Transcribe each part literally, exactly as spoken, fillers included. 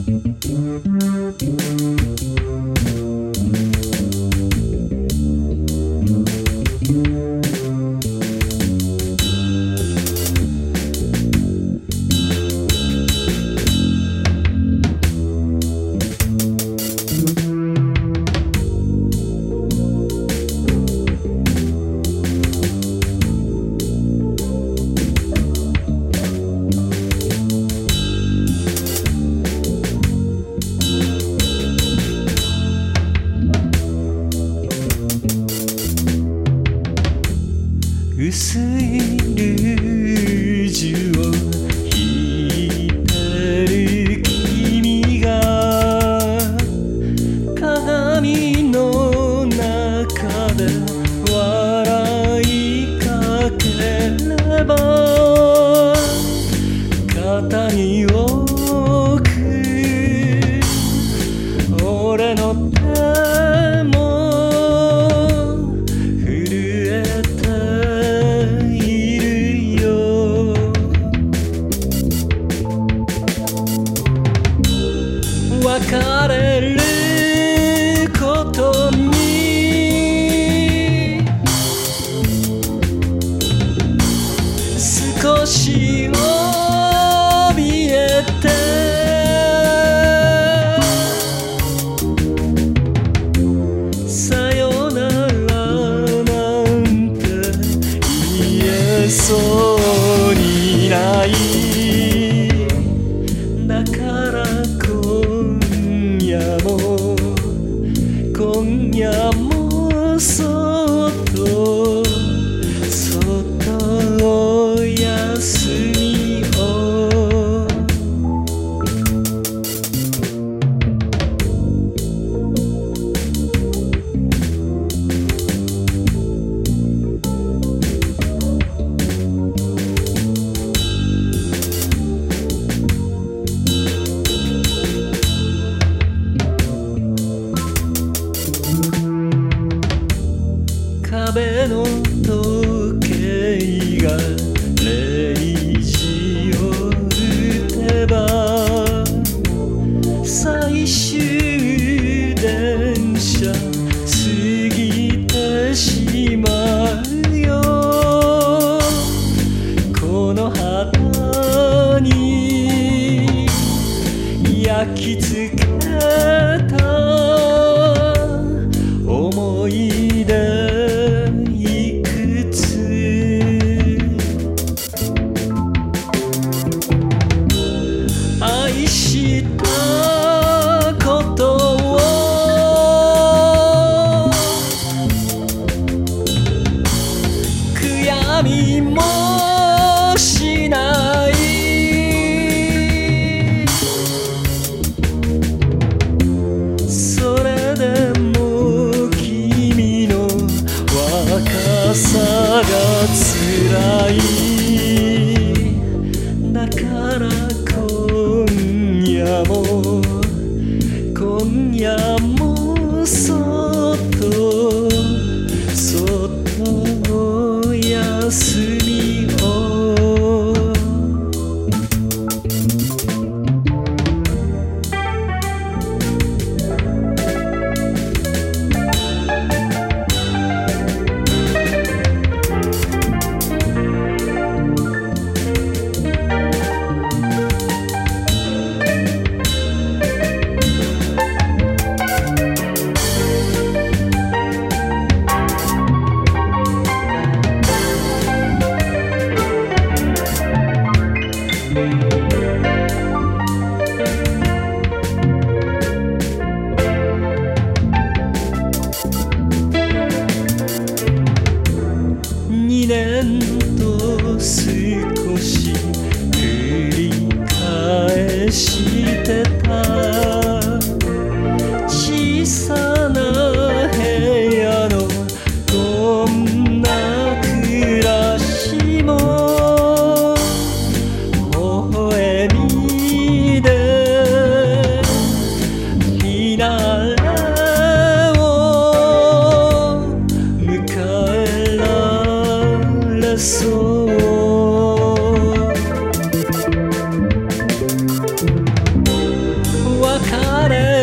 薄いルージュを引いてる君が鏡の中で笑いかければ肩に置く俺の手も別れることに少し怯えてさよならなんて言えそうにないだから今夜もそっとそっとおやすみを壁の時計がれいじを打てば最終電車過ぎてしまうよこの肌に焼き付けた思い出愛したことを悔やみもしないそれでも君の若さが辛いだから今夜も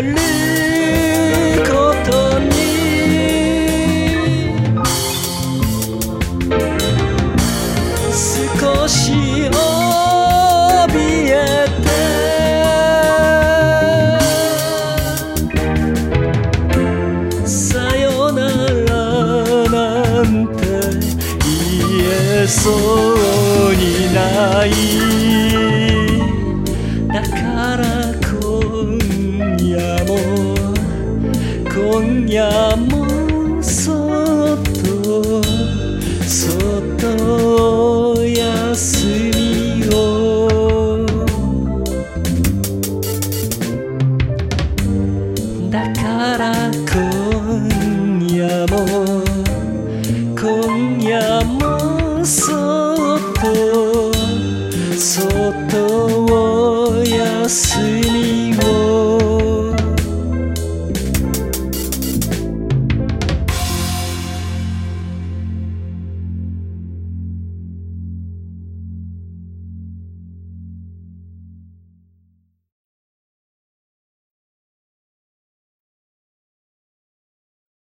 れることに少し怯えてさよならなんて言えそうにないだから今夜も今夜も